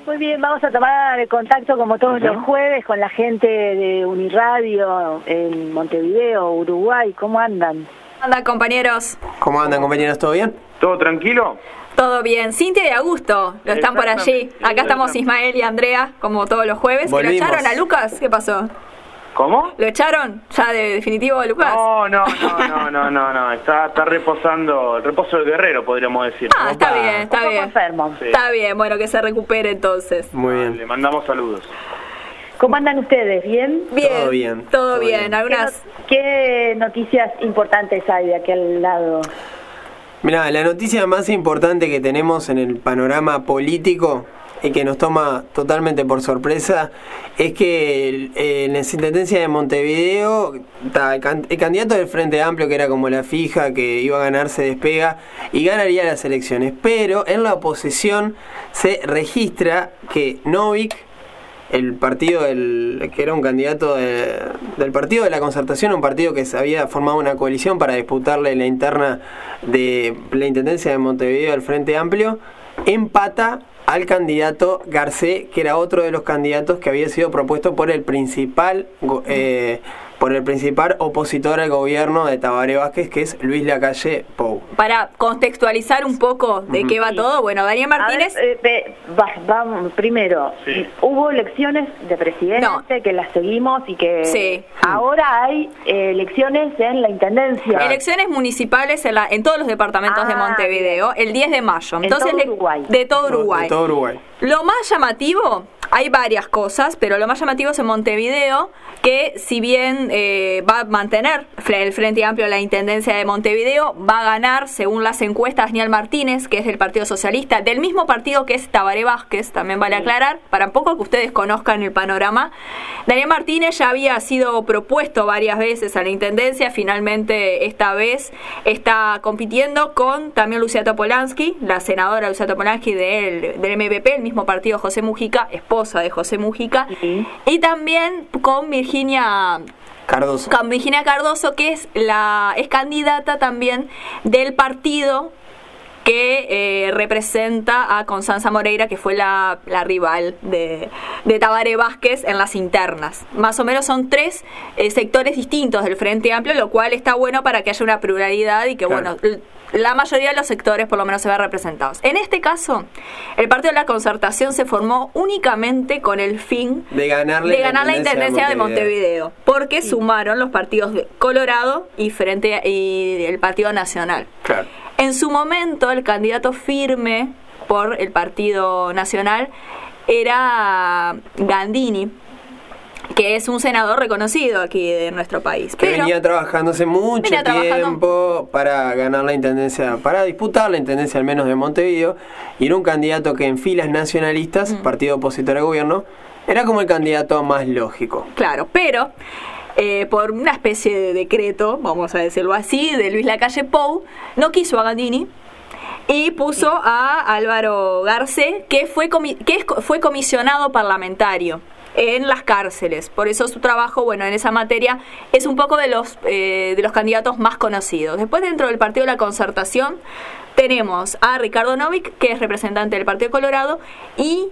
Muy bien, vamos a tomar contacto como todos los jueves con la gente de Uniradio en Montevideo, Uruguay. ¿Cómo andan? ¿Cómo andan, compañeros? ¿Cómo andan, compañeros? ¿Todo bien? ¿Todo tranquilo? Todo bien. Cintia y Augusto lo están por allí. Acá estamos Ismael y Andrea, como todos los jueves. ¿Que lo echaron a Lucas? ¿Qué pasó? ¿Cómo? ¿Lo echaron ya de definitivo a Lucas? No. Está reposando, el reposo del guerrero, podríamos decir. Ah, está bien. Enfermo. Sí. Está bien, bueno, que se recupere entonces. Muy bien. Le mandamos saludos. ¿Cómo andan ustedes? ¿Bien? Bien. Todo bien. Algunas... ¿Qué noticias importantes hay de aquel lado? Mirá, la noticia más importante que tenemos en el panorama político y que nos toma totalmente por sorpresa es que en la intendencia de Montevideo el candidato del Frente Amplio, que era como la fija que iba a ganar, se despega y ganaría las elecciones, pero en la oposición se registra que Novik, el partido que era un candidato del Partido de la Concertación, un partido que se había formado una coalición para disputarle la interna de la intendencia de Montevideo al Frente Amplio, empata al candidato Garcé, que era otro de los candidatos que había sido propuesto por el principal opositor al gobierno de Tabaré Vázquez, que es Luis Lacalle Pou. Para contextualizar un poco de qué va todo, bueno, Daniel Martínez... Vamos, primero, sí. Hubo elecciones de presidente que las seguimos y que sí. Ahora hay elecciones en la intendencia. Elecciones municipales en todos los departamentos de Montevideo, el 10 de mayo. Entonces, todo Uruguay. De todo Uruguay. De todo Uruguay. Lo más llamativo, hay varias cosas, pero lo más llamativo es en Montevideo, que si bien va a mantener el Frente Amplio la intendencia de Montevideo, va a ganar, según las encuestas, Daniel Martínez, que es del Partido Socialista, del mismo partido que es Tabaré Vázquez, también vale aclarar, para un poco que ustedes conozcan el panorama. Daniel Martínez ya había sido propuesto varias veces a la intendencia, finalmente esta vez está compitiendo con también Lucía Topolansky, la senadora Lucía Topolansky del MPP, el mismo partido José Mujica, esposa de José Mujica, y también con Virginia Cardoso, que es candidata también del partido que representa a Constanza Moreira, que fue la rival de Tabaré Vázquez en las internas. Más o menos son tres sectores distintos del Frente Amplio, lo cual está bueno para que haya una pluralidad y que, claro, bueno, la mayoría de los sectores por lo menos se vean representados. En este caso, el Partido de la Concertación se formó únicamente con el fin de ganar la intendencia de Montevideo, porque sumaron los partidos de Colorado y el Partido Nacional. Claro. En su momento, el candidato firme por el Partido Nacional era Gandini, que es un senador reconocido aquí de nuestro país. Que venía trabajando hace mucho tiempo para ganar la intendencia, para disputar la intendencia al menos de Montevideo, y era un candidato que en filas nacionalistas, partido opositor al gobierno, era como el candidato más lógico. Claro, pero... por una especie de decreto, vamos a decirlo así, de Luis Lacalle Pou, no quiso a Gandini y puso a Álvaro Garcé, que fue comisionado parlamentario en las cárceles. Por eso su trabajo, bueno, en esa materia es un poco de los candidatos más conocidos. Después, dentro del Partido de la Concertación, tenemos a Ricardo Novik, que es representante del Partido Colorado, y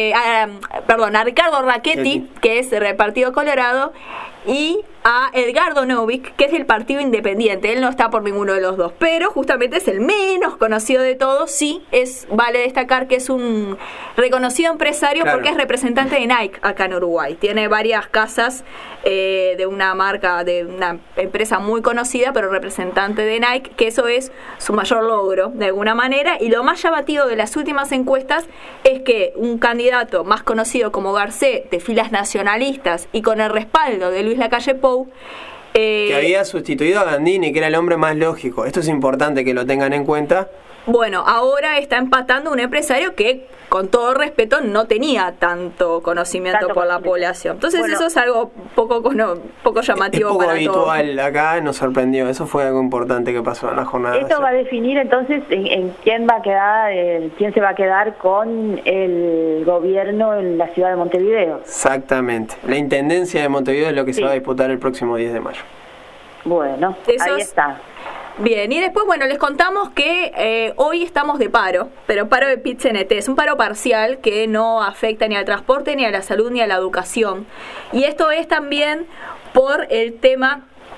a Ricardo Rachetti, que es del Partido Colorado, y a Edgardo Novik, que es del Partido Independiente. Él no está por ninguno de los dos, pero justamente es el menos conocido de todos. Sí, vale destacar que es un reconocido empresario, claro, porque es representante de Nike acá en Uruguay. Tiene varias casas de una marca, de una empresa muy conocida, pero representante de Nike, que eso es su mayor logro de alguna manera. Y lo más llamativo de las últimas encuestas es que un candidato más conocido como Garcé, de filas nacionalistas y con el respaldo de Luis Lacalle Pou, que había sustituido a Gandini, que era el hombre más lógico. Esto es importante que lo tengan en cuenta. Bueno, ahora está empatando un empresario que, con todo respeto, no tenía tanto conocimiento por la población. Entonces, bueno, eso es algo poco llamativo, es poco para habitual todos. Acá nos sorprendió. Eso fue algo importante que pasó en la jornada. Esto va a definir entonces en quién va a quedar, quién se va a quedar con el gobierno en la ciudad de Montevideo. Exactamente. La intendencia de Montevideo es lo que se va a disputar el próximo 10 de mayo. Bueno, ahí está. Bien, y después, bueno, les contamos que hoy estamos de paro, pero paro de PIT-CNT. Es un paro parcial que no afecta ni al transporte, ni a la salud, ni a la educación. Y esto es también por el tema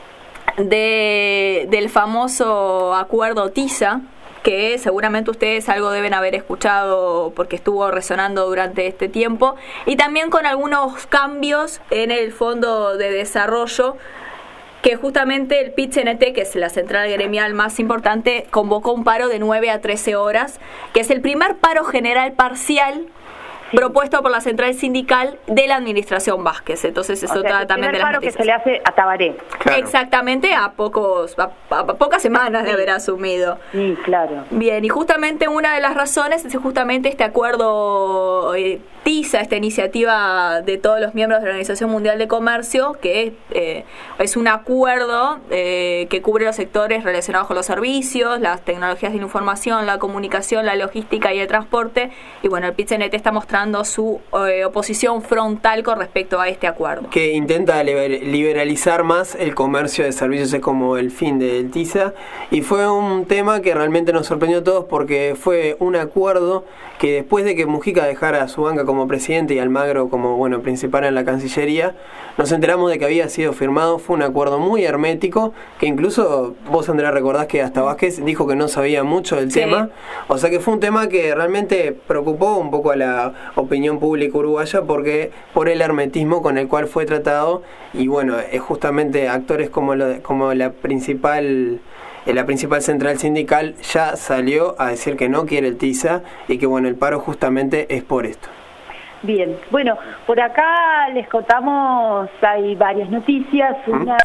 del famoso acuerdo TISA, que seguramente ustedes algo deben haber escuchado porque estuvo resonando durante este tiempo, y también con algunos cambios en el Fondo de Desarrollo, que justamente el PIT-CNT, que es la central gremial más importante, convocó un paro de 9 a 13 horas, que es el primer paro general parcial propuesto por la central sindical de la administración Vázquez. Entonces eso trata también de las paro noticias. Que se le hace a Tabaré. Claro. Exactamente, a pocas semanas de haber asumido. Sí, claro. Bien, y justamente una de las razones es justamente este acuerdo TISA, esta iniciativa de todos los miembros de la Organización Mundial de Comercio, que es un acuerdo que cubre los sectores relacionados con los servicios, las tecnologías de la información, la comunicación, la logística y el transporte. Y bueno, el PIT-CNT está mostrando su oposición frontal con respecto a este acuerdo. Que intenta liberalizar más el comercio de servicios, es como el fin del TISA, y fue un tema que realmente nos sorprendió a todos porque fue un acuerdo que después de que Mujica dejara a su banca como presidente y Almagro como principal en la Cancillería, nos enteramos de que había sido firmado. Fue un acuerdo muy hermético, que incluso vos, Andrea, recordás que hasta Vázquez dijo que no sabía mucho del tema, o sea que fue un tema que realmente preocupó un poco a la opinión pública uruguaya por el hermetismo con el cual fue tratado, y bueno, es justamente actores como la principal central sindical ya salió a decir que no quiere el TISA y que bueno, el paro justamente es por esto. Bien, bueno, por acá les contamos, hay varias noticias, una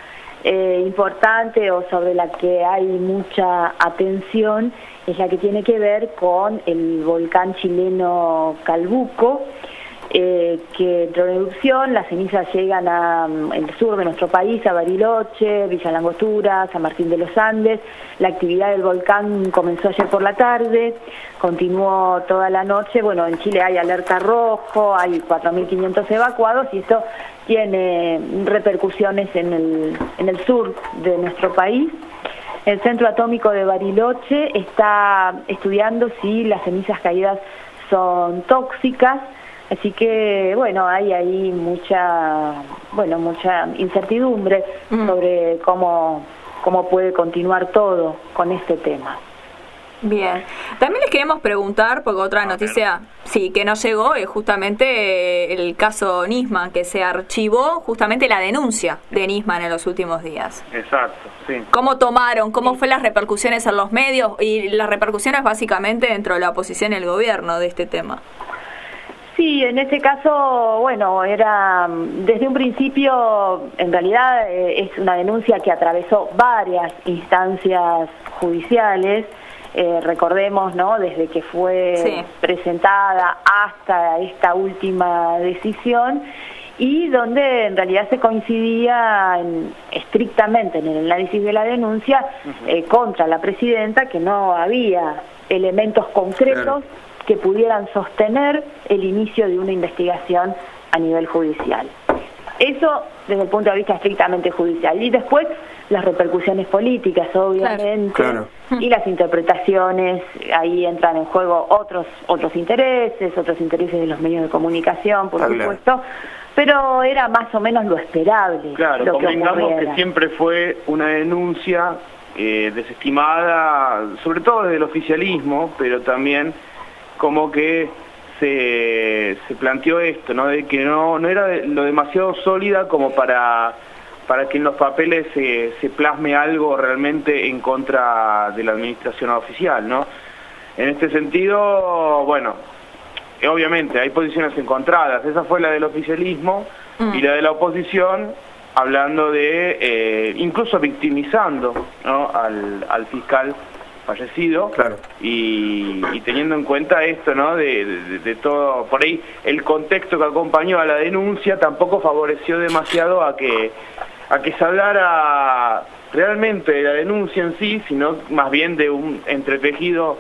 importante o sobre la que hay mucha atención es la que tiene que ver con el volcán chileno Calbuco, que entró en erupción. Las cenizas llegan al sur de nuestro país, a Bariloche, Villa Langostura, San Martín de los Andes. La actividad del volcán comenzó ayer por la tarde, continuó toda la noche. Bueno, en Chile hay alerta rojo, hay 4.500 evacuados y esto tiene repercusiones en el sur de nuestro país. El Centro Atómico de Bariloche está estudiando si las cenizas caídas son tóxicas. Así que, bueno, hay ahí mucha incertidumbre sobre cómo puede continuar todo con este tema. Bien. También les queremos preguntar, porque otra noticia que nos llegó es justamente el caso Nisman, que se archivó justamente la denuncia de Nisman en los últimos días. Exacto, sí. ¿Cómo tomaron? ¿Cómo fue las repercusiones en los medios? Y las repercusiones básicamente dentro de la oposición y el gobierno de este tema. Sí, en este caso, bueno, era desde un principio, en realidad es una denuncia que atravesó varias instancias judiciales, recordemos, ¿no?, desde que fue presentada hasta esta última decisión, y donde en realidad se coincidía estrictamente en el análisis de la denuncia contra la presidenta, que no había elementos concretos que pudieran sostener el inicio de una investigación a nivel judicial. Eso desde el punto de vista estrictamente judicial. Y después las repercusiones políticas, obviamente, y las interpretaciones, ahí entran en juego otros intereses de los medios de comunicación, por supuesto, pero era más o menos lo esperable. Claro, lo convengamos que siempre fue una denuncia desestimada, sobre todo desde el oficialismo, pero también como que se planteó esto, ¿no?, de que no era lo demasiado sólida como para que en los papeles se plasme algo realmente en contra de la administración oficial, ¿no? En este sentido, bueno, obviamente hay posiciones encontradas. Esa fue la del oficialismo y la de la oposición, hablando de, incluso victimizando, ¿no?, al fiscal fallecido, y teniendo en cuenta esto, ¿no?, de todo, por ahí el contexto que acompañó a la denuncia tampoco favoreció demasiado a que se hablara realmente de la denuncia en sí, sino más bien de un entretejido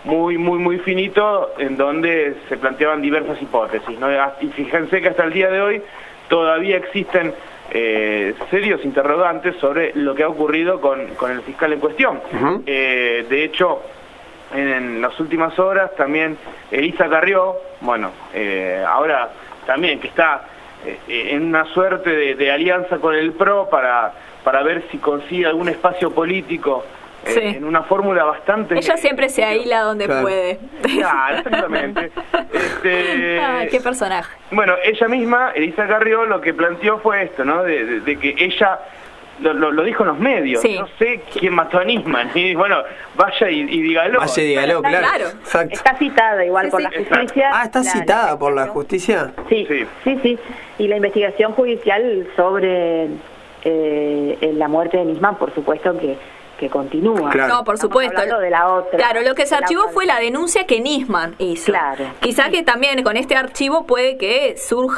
muy finito en donde se planteaban diversas hipótesis, ¿no? Y fíjense que hasta el día de hoy todavía existen serios interrogantes sobre lo que ha ocurrido con el fiscal en cuestión. De hecho, en las últimas horas también Elisa Carrió, bueno, ahora también que está en una suerte de alianza con el PRO para ver si consigue algún espacio político en una fórmula bastante... Ella siempre se ahila donde puede. Claro, exactamente. Qué personaje. Bueno, ella misma, Elisa Carrió, lo que planteó fue esto, ¿no? De que ella... Lo dijo en los medios, no sé quién mató a Nisman, y bueno, vaya y dígalo. Vaya y dígalo, claro. Exacto. Está citada igual por la justicia. Ah, ¿está citada por la justicia? Sí. Y la investigación judicial sobre la muerte de Nisman, por supuesto que continúa. Claro. No, por supuesto. De la otra. Claro, lo que se archivó fue la denuncia que Nisman hizo. Claro. Quizá que también con este archivo puede que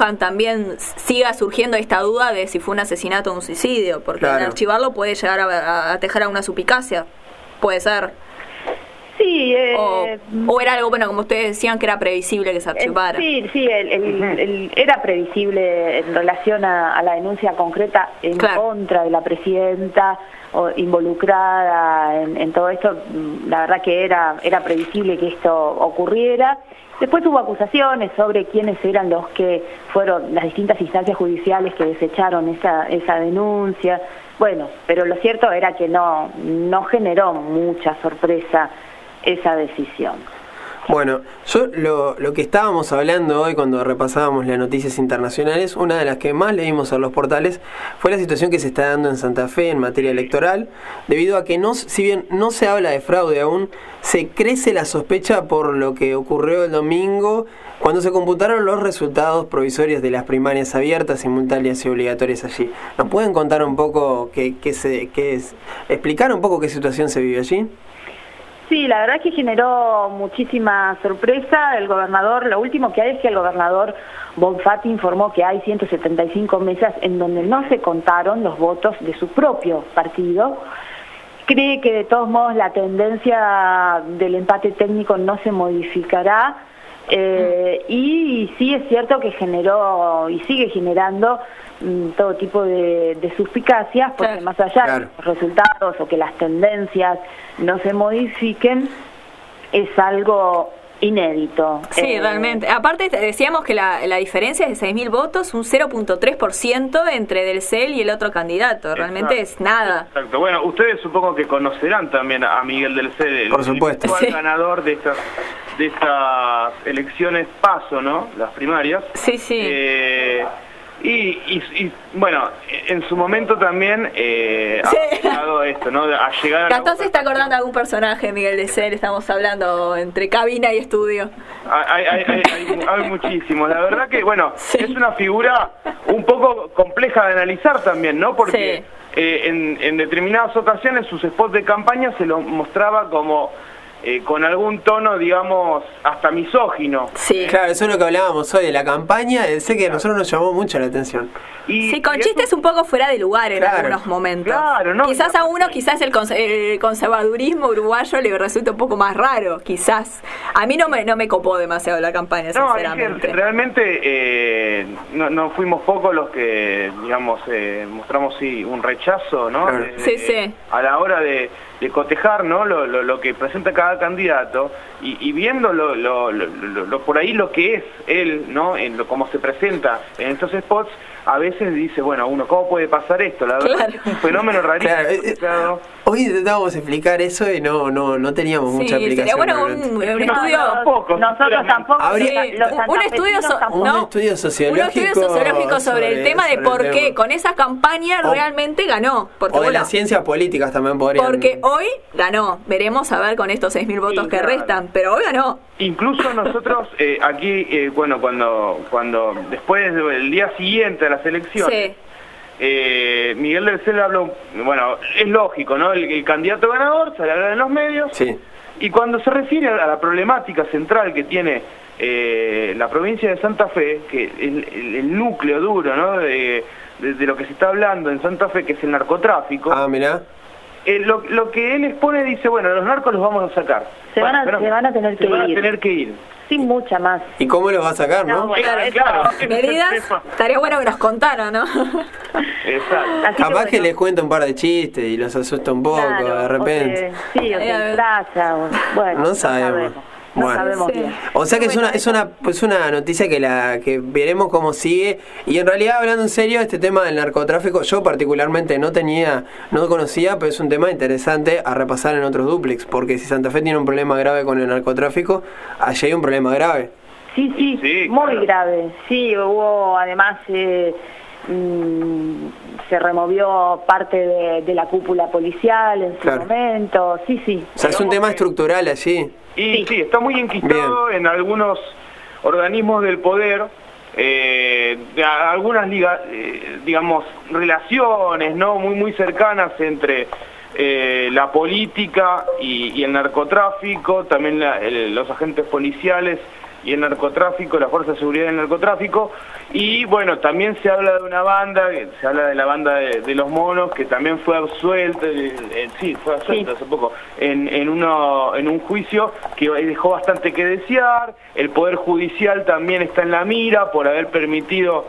siga surgiendo esta duda de si fue un asesinato o un suicidio, porque al archivarlo puede llegar a tejer a una suspicacia. Puede ser. Sí. O era algo, bueno, como ustedes decían, que era previsible que se archivara. Sí, era previsible en relación a la denuncia concreta en contra de la presidenta o involucrada en todo esto. La verdad que era previsible que esto ocurriera. Después hubo acusaciones sobre quiénes eran los que fueron las distintas instancias judiciales que desecharon esa denuncia. Bueno, pero lo cierto era que no generó mucha sorpresa esa decisión. Bueno, yo lo que estábamos hablando hoy cuando repasábamos las noticias internacionales, una de las que más leímos en los portales fue la situación que se está dando en Santa Fe en materia electoral, debido a que si bien no se habla de fraude aún, se crece la sospecha por lo que ocurrió el domingo cuando se computaron los resultados provisorios de las primarias abiertas, simultáneas y obligatorias allí. ¿Nos pueden contar un poco explicar un poco qué situación se vive allí? Sí, la verdad que generó muchísima sorpresa. El gobernador, lo último que hay es que el gobernador Bonfatti informó que hay 175 mesas en donde no se contaron los votos de su propio partido. Cree que de todos modos la tendencia del empate técnico no se modificará. Y sí es cierto que generó y sigue generando todo tipo de suspicacias, porque más allá de los resultados o que las tendencias no se modifiquen, es algo inédito. Sí, realmente. Aparte decíamos que la diferencia es de 6.000 votos, un 0.3% entre Del Cel y el otro candidato. Realmente es nada. Exacto. Bueno, ustedes supongo que conocerán también a Miguel Del Cel, por supuesto, el ganador de estas elecciones PASO, ¿no? Las primarias. Sí. Y bueno, en su momento también ha llegado esto, ¿no? A llegar a Gastón se está acordando de algún personaje de Miguel Del Cel, estamos hablando entre cabina y estudio. Hay muchísimos. La verdad que, bueno, es una figura un poco compleja de analizar también, ¿no? Porque en determinadas ocasiones sus spots de campaña se lo mostraba como... con algún tono, digamos, hasta misógino. Sí. Claro, eso es lo que hablábamos hoy de la campaña, sé que a nosotros nos llamó mucho la atención. Sí, con chistes un poco fuera de lugar en algunos momentos. Claro, ¿no? Quizás a uno, el conservadurismo uruguayo le resulta un poco más raro, quizás. A mí no me copó demasiado la campaña, sinceramente. Es que realmente no fuimos pocos los que, digamos, mostramos un rechazo, ¿no? Claro. Sí. A la hora de cotejar, ¿no? Lo que presenta cada candidato y viendo por ahí lo que es él, ¿no? Cómo se presenta en estos spots, a veces dice, bueno, uno, ¿cómo puede pasar esto? La verdad es un fenómeno rarísimo. Claro. Hoy intentábamos explicar eso y no teníamos mucha explicación. Sería bueno un estudio. Nosotros tampoco. Un estudio sociológico sobre el tema de por qué con esa campaña realmente ganó. Porque, o de las ciencias políticas también podrían. Porque hoy ganó. Veremos a ver con estos 6.000 votos que restan. Pero hoy ganó. Incluso nosotros aquí, bueno, cuando después del día siguiente de las elecciones, Miguel Del Cel habló, bueno, es lógico, ¿no? El candidato ganador sale a hablar en los medios, y cuando se refiere a la problemática central que tiene la provincia de Santa Fe, que el núcleo duro, ¿no? De lo que se está hablando en Santa Fe, que es el narcotráfico. Ah, mirá. Lo que él expone, dice, bueno, los narcos los vamos a sacar. Se van a tener que ir. sin mucha más. ¿Y cómo lo va a sacar, no? Bueno, Claro. Medidas, estaría bueno que nos contaran, ¿no? Exacto. Así Capaz que bueno, les cuenta un par de chistes y los asusta un poco, claro, de repente. o se emplaza, bueno, No sabemos. No Bueno. sabemos Sí. bien. O sea que es una noticia que veremos cómo sigue. Y en realidad, hablando en serio, este tema del narcotráfico, yo particularmente no conocía, pero es un tema interesante a repasar en otros duplex, porque si Santa Fe tiene un problema grave con el narcotráfico, allí hay un problema grave. Sí, Sí, muy claro. grave. Sí, hubo además se removió parte de la cúpula policial en su Claro. momento. Sí. O sea, es un tema estructural allí. Y sí, está muy enquistado en algunos organismos del poder, algunas digamos, relaciones, ¿no? Muy cercanas entre la política y el narcotráfico, también los agentes policiales y el narcotráfico, la fuerza de seguridad del narcotráfico. Y bueno, también se habla de una banda, se habla de la banda de los monos, que también fue absuelta, fue absuelta hace poco, en un juicio que dejó bastante que desear. El Poder Judicial también está en la mira por haber permitido,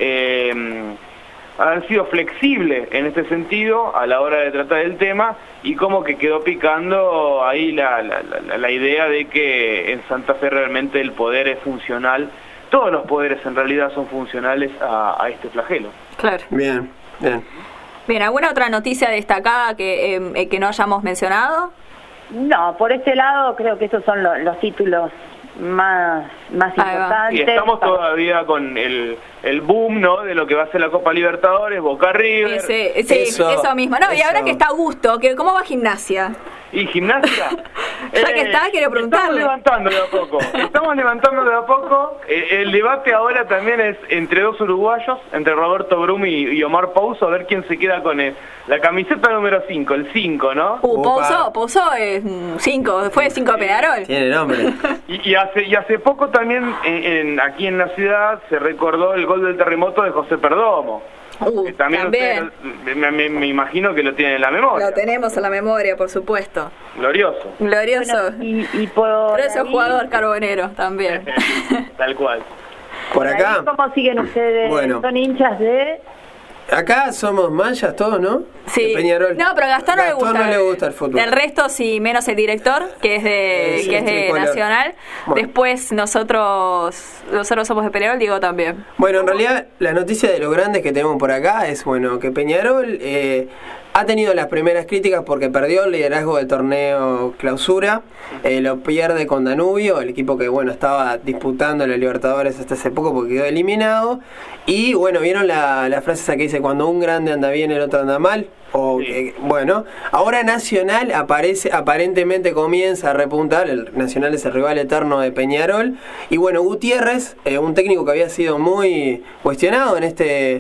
haber sido flexible en este sentido a la hora de tratar el tema, y como que quedó picando ahí la idea de que en Santa Fe realmente el poder es funcional. Todos los poderes en realidad son funcionales a este flagelo. Claro. Bien. Bien, ¿alguna otra noticia destacada que no hayamos mencionado? No, por este lado creo que esos son los títulos más importantes. Y estamos todavía con el boom, ¿no?, de lo que va a ser la Copa Libertadores, Boca River. Eso mismo. No, y ahora que está Augusto, ¿cómo va Gimnasia? Y Gimnasia. Ya que está, quiero preguntarle. Estamos levantando de a poco. El debate ahora también es entre dos uruguayos, entre Roberto Brum y Omar Pouso, a ver quién se queda con la camiseta número 5, el 5, ¿no? Pouso es 5, fue 5 de Peñarol. Tiene nombre. Y hace poco también aquí en la ciudad se recordó el gol del terremoto de José Perdomo. También. Me imagino que lo tienen en la memoria. Lo tenemos en la memoria, por supuesto. Glorioso. Bueno, y por Pero ese ahí, jugador carbonero también. Tal cual. Por ahí, acá. ¿cómo siguen ustedes? Bueno. ¿Son hinchas de...? Acá somos mayas todos, ¿no? Sí. De Peñarol. No, pero a Gastón no le gusta el fútbol. El resto sí, menos el director, que es de Nacional. Bueno. Después nosotros somos de Peñarol, Diego también. Bueno, en realidad la noticia de lo grande que tenemos por acá es que Peñarol ha tenido las primeras críticas porque perdió el liderazgo del torneo Clausura, lo pierde con Danubio, el equipo que estaba disputando los Libertadores hasta hace poco porque quedó eliminado. Y vieron la frase esa que dice: cuando un grande anda bien el otro anda mal. Ahora Nacional aparentemente comienza a repuntar. El Nacional es el rival eterno de Peñarol. Y Gutiérrez, un técnico que había sido muy cuestionado en este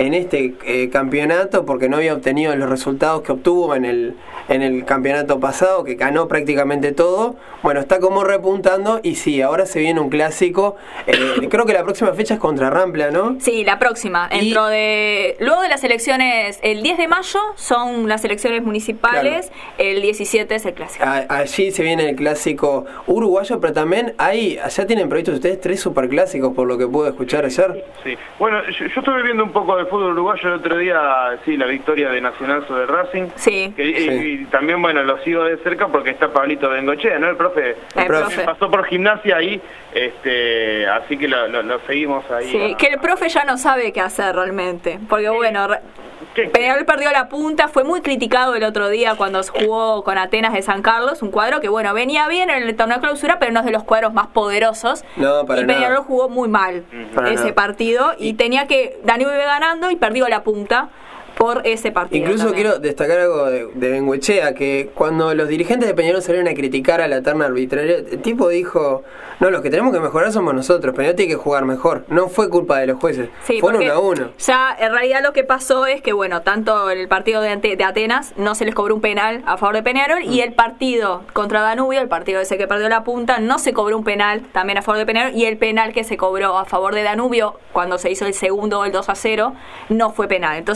campeonato porque no había obtenido los resultados que obtuvo en el campeonato pasado, que ganó prácticamente todo. Está como repuntando, y sí, ahora se viene un clásico. Creo que la próxima fecha es contra Rampla, ¿no? Sí, la próxima. Luego de las elecciones, el 10 de mayo son las elecciones municipales, claro. El 17 es el clásico. Allí se viene el clásico uruguayo, pero también allá tienen previstos ustedes 3 superclásicos, por lo que pude escuchar ayer. Sí. Bueno, yo estuve viendo un poco de fútbol uruguayo el otro día, la victoria de Nacional sobre Racing. Sí. Y también, lo sigo de cerca porque está Pablito Bengochea, ¿no? El profe pasó por Gimnasia ahí, así que lo seguimos ahí. Sí, que el profe ya no sabe qué hacer realmente, porque Peñarol perdió la punta, fue muy criticado el otro día cuando jugó con Atenas de San Carlos, un cuadro que venía bien en el torneo de Clausura, pero no es de los cuadros más poderosos. No, para y Peñarol jugó muy mal ese partido y tenía que Danubio iba ganando y perdió la punta por ese partido. Incluso también quiero destacar algo de Bengoechea, que cuando los dirigentes de Peñarol salieron a criticar a la terna arbitraria, el tipo dijo: no, los que tenemos que mejorar somos nosotros, Peñarol tiene que jugar mejor. No fue culpa de los jueces, fueron 1-1. Ya en realidad lo que pasó es que tanto el partido de Atenas no se les cobró un penal a favor de Peñarol, y el partido contra Danubio, el partido ese que perdió la punta, no se cobró un penal también a favor de Peñarol, y el penal que se cobró a favor de Danubio cuando se hizo el segundo, el 2-0, no fue penal. Entonces, ahí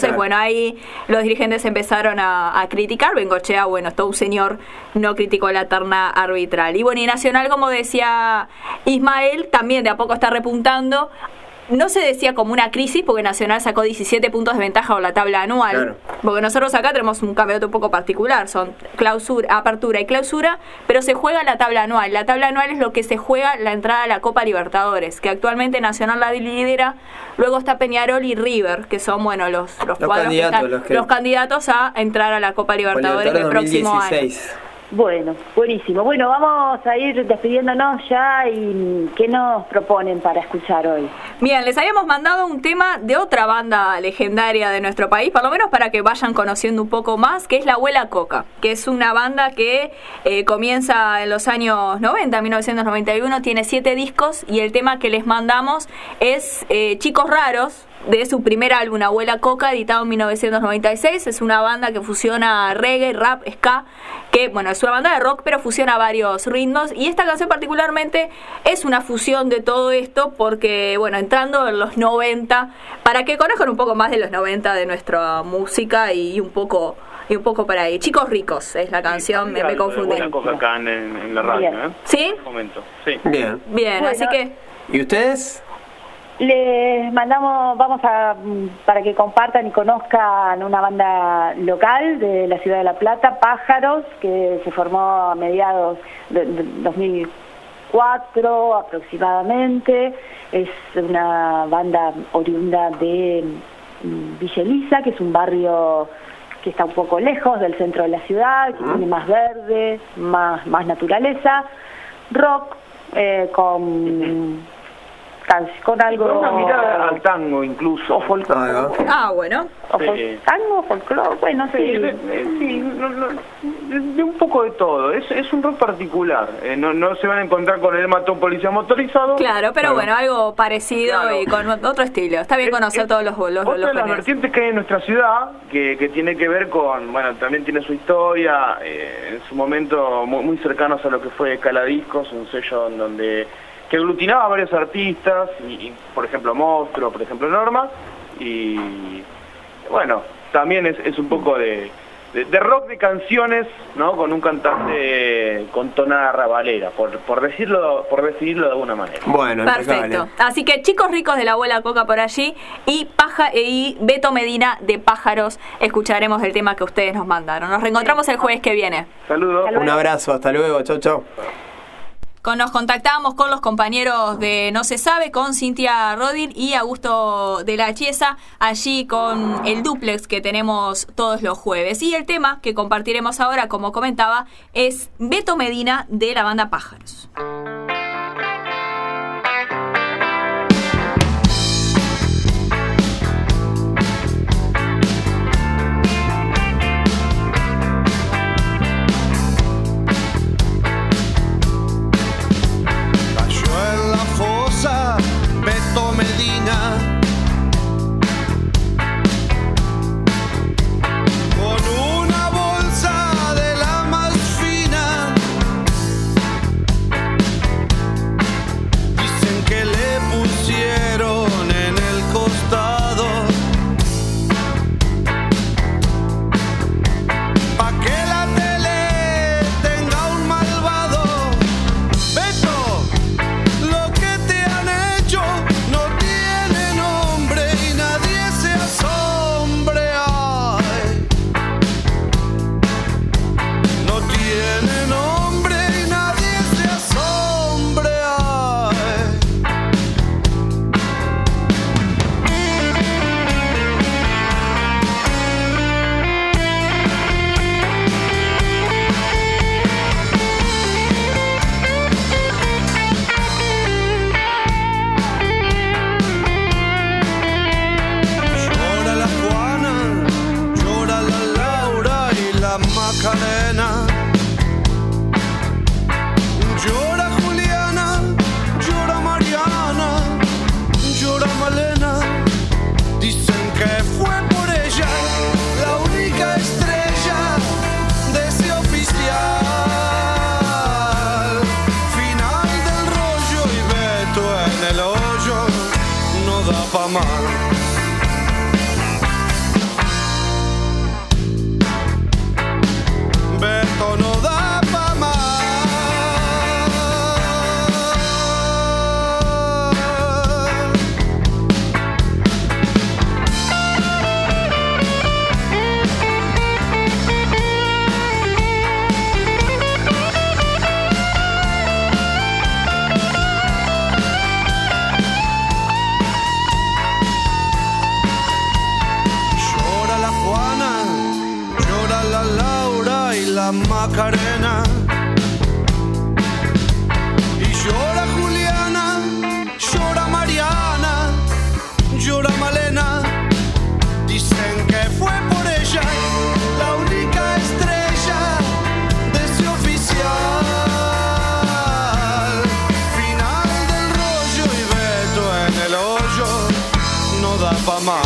ahí los dirigentes empezaron a criticar. Bengochea, bueno, es todo un señor, no criticó la terna arbitral. Y bueno, y Nacional, como decía Ismael, también de a poco está repuntando. No se decía como una crisis, porque Nacional sacó 17 puntos de ventaja con la tabla anual. Claro. Porque nosotros acá tenemos un campeonato un poco particular, son apertura y clausura, pero se juega la tabla anual. La tabla anual es lo que se juega la entrada a la Copa Libertadores, que actualmente Nacional la lidera. Luego está Peñarol y River, que son, bueno, los candidatos a entrar a la Copa Libertadores el próximo 2016. año. Bueno, buenísimo. Bueno, vamos a ir despidiéndonos ya y ¿qué nos proponen para escuchar hoy? Bien, les habíamos mandado un tema de otra banda legendaria de nuestro país, por lo menos para que vayan conociendo un poco más, que es La Abuela Coca, que es una banda que comienza en los años 90, 1991, tiene 7 discos y el tema que les mandamos es Chicos Raros, de su primer álbum Abuela Coca, editado en 1996. Es una banda que fusiona reggae, rap, ska, que bueno, es una banda de rock pero fusiona varios ritmos, y esta canción particularmente es una fusión de todo esto porque bueno, entrando en los 90, para que conozcan un poco más de los 90 de nuestra música y un poco para ahí. Chicos Ricos es la canción, me confundí. Abuela Coca acá en la radio, ¿eh? ¿Sí? Un momento. Sí. Bien, bueno, así que... ¿Y ustedes? Les mandamos, para que compartan y conozcan una banda local de la ciudad de La Plata, Pájaros, que se formó a mediados de 2004 aproximadamente. Es una banda oriunda de Villa Elisa, que es un barrio que está un poco lejos del centro de la ciudad, que tiene más verde, más naturaleza, rock, con algo... Una mirada al tango incluso. O folclore. Bueno. O tango, folclore, bueno, sí. De un poco de todo. Es un rock particular. No se van a encontrar con el Mató Policía Motorizado. Claro, pero bueno, algo parecido, claro, y con otro estilo. Está bien conocer todos los otra de las vertientes que hay en nuestra ciudad, que tiene que ver con, bueno, también tiene su historia, en su momento muy cercanos a lo que fue Caladiscos, un sello que aglutinaba a varios artistas, y por ejemplo Monstruo, por ejemplo Norma, y bueno, también es un poco de rock de canciones, ¿no? Con un cantante con tonada rabalera, por decidirlo de alguna manera. Bueno, perfecto. Así que Chicos Ricos de La Abuela Coca por allí, y Beto Medina de Pájaros, escucharemos el tema que ustedes nos mandaron. Nos reencontramos el jueves que viene. Saludos. Un abrazo, hasta luego, chau. Nos contactábamos con los compañeros de No Se Sabe, con Cintia Rodin y Augusto de la Chiesa, allí con el dúplex que tenemos todos los jueves. Y el tema que compartiremos ahora, como comentaba, es Beto Medina de la banda Pájaros. esto no da pa' más. Llora la Juana, llora la Laura y la Macarena, y llora Juliana, llora Mariana, llora Malena. Dicen que fue por ella la única estrella de ese oficial. Final del rollo y Beto en el hoyo, no da pa' más.